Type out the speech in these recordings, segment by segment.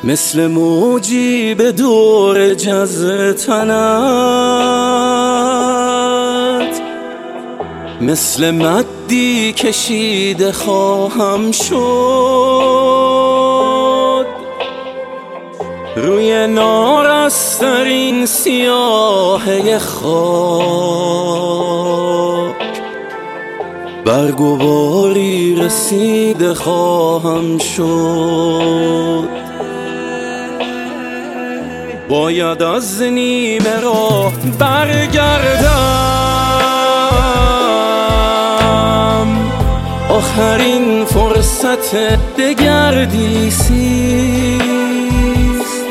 مثل موجی به دور جزر تنت، مثل مدی کشیده خواهم شد روی نارسترین سیاهه خاک. برگ و باری رسیده خواهم شد. باید از نیمه راه برگردم، آخرین فرصت دگردیسیست.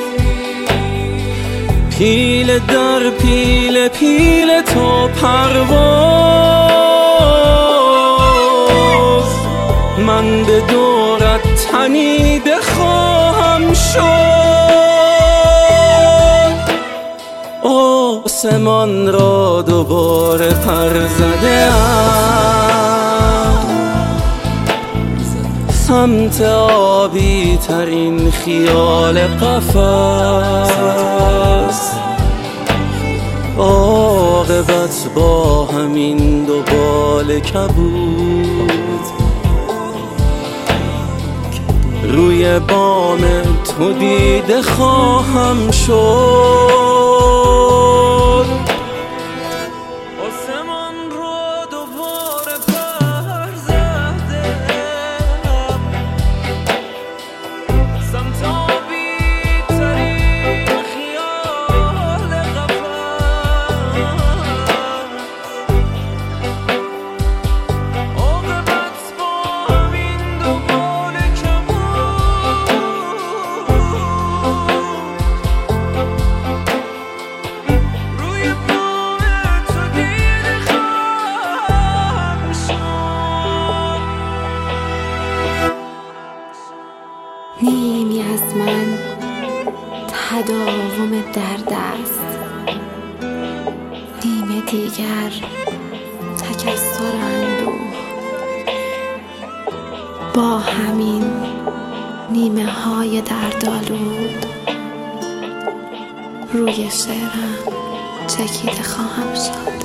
پیل در پیل پیل تا پرواز، من به دورت تنیده خواهم شد. آسمان را دوباره پر زده‌ام، سمت آبی ترین خیال قفس. عاقبت با همین دو بال کبود روی بام تو دیده خواهم شد. آسمان رو دوباره پر زده‌ام، سمت آبی ترین خیال قفس. عاقبت با همین دو بال کبود روی بام تو دیده خواهم شد. نیمی از من تداوم درد است، نیمه دیگر تکثر اندوه. با همین نیمه های دردآلود روی شعرم چکیده خواهم شد.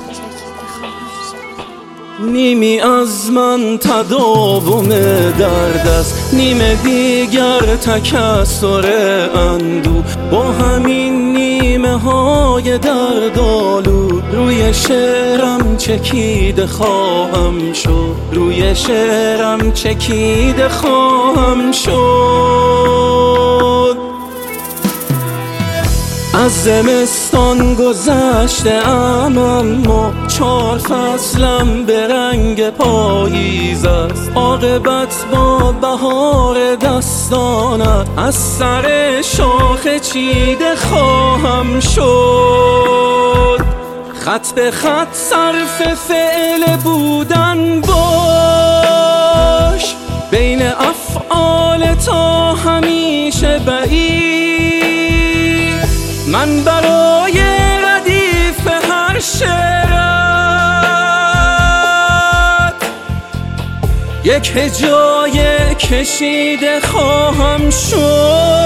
نیمی از من تداوم درد است، نیمه دیگر تکثر اندوه. با همین نیمه های دردآلود روی شعرم چکیده خواهم شد. روی شعرم چکیده خواهم شد. از زمستان گذشته ام، اما 4 فصلم به رنگ پاییز است. عاقبت با بهار دستانت از سر شاخه چیده خواهم شد. خط به خط صرف فعل بودن باش، بین افعال تا همیشه بعید. من برای ردیف هر شعرت یک هجای کشیده خواهم شد.